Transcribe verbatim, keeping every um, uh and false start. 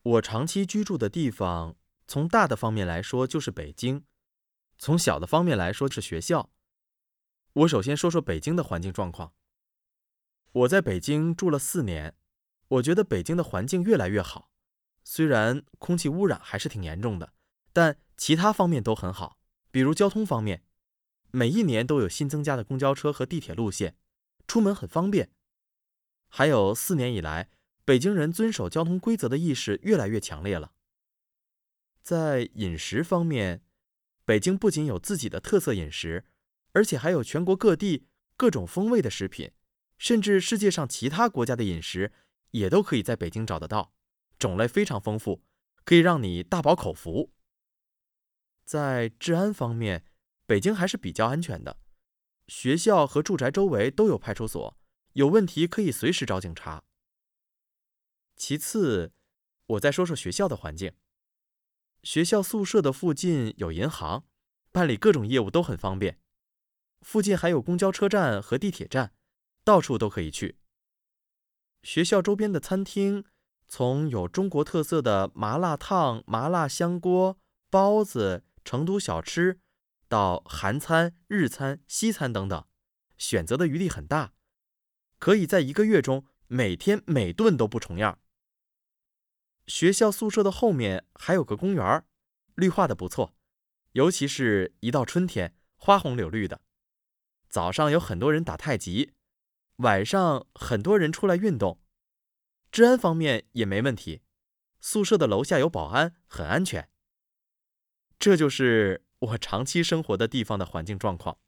我长期居住的地方，从大的方面来说就是北京，从小的方面来说是学校。我首先说说北京的环境状况。我在北京住了四年，我觉得北京的环境越来越好，虽然空气污染还是挺严重的，但其他方面都很好。比如交通方面，每一年都有新增加的公交车和地铁路线，出门很方便。还有四年以来，北京人遵守交通规则的意识越来越强烈了。在饮食方面，北京不仅有自己的特色饮食，而且还有全国各地各种风味的食品，甚至世界上其他国家的饮食也都可以在北京找得到，种类非常丰富，可以让你大饱口福。在治安方面，北京还是比较安全的，学校和住宅周围都有派出所，有问题可以随时找警察。其次，我再说说学校的环境。学校宿舍的附近有银行，办理各种业务都很方便。附近还有公交车站和地铁站，到处都可以去。学校周边的餐厅，从有中国特色的麻辣烫、麻辣香锅、包子、成都小吃，到韩餐、日餐、西餐等等，选择的余地很大，可以在一个月中每天每顿都不重样。学校宿舍的后面还有个公园，绿化的不错，尤其是一到春天，花红柳绿的。早上有很多人打太极，晚上很多人出来运动。治安方面也没问题，宿舍的楼下有保安，很安全。这就是我长期生活的地方的环境状况。